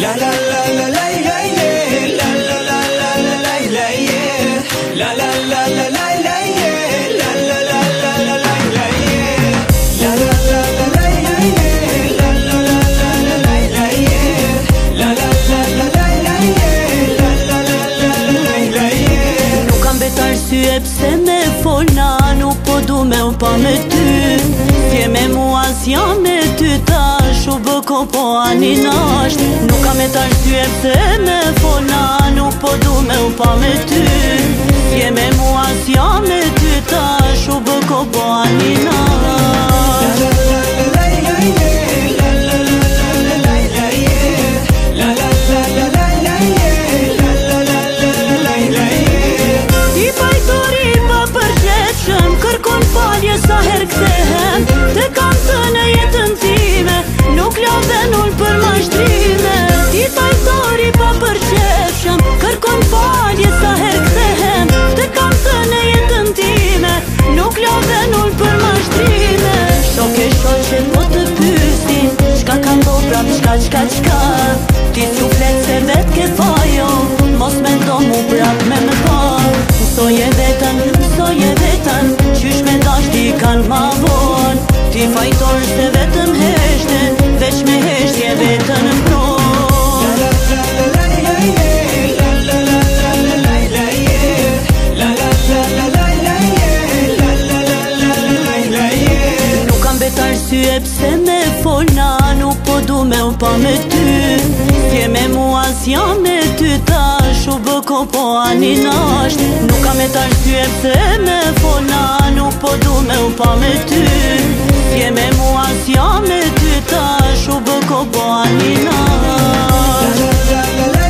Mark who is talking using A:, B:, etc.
A: Pse me folna, nuk po du me u pa me ty. S'je me mua s'jam me ty tash, u bë ko po ani nash. Nuk kam et arsye pse me folna, nuk po du me u pa me ty. S'je me mua s'jam me ty tash, u bë ko po ani nash. Kërkon falje sa her kthehem, te kam thënë jetën time, nuk lodhen unë për mashtrime. Ti fajtori pa përqefshëm, kërkon falje sa her kthehem, te kam thënë jetën time, nuk lodhen unë për mashtrime. Shoke shoqe po të pysin, çka kam bo prap çka. Ti suflet se vet ke fajo, mos me ndo mu prap me më pa. Mësoje vetën, qysh me dash ti kan ma von. Ti fajtor se vetëm heshten, veç me heshtje vetën mbron. Nuk kam bet arsye pse me folna, nuk po du me u pa me ty. S'je me mua s'jam me ty tash, u bë ko po ani nash. Nuk kam et arsye pse me folna, nuk po du me u pa me ty. S'je me mua s'jam me ty tash, u bë ko po ani nash.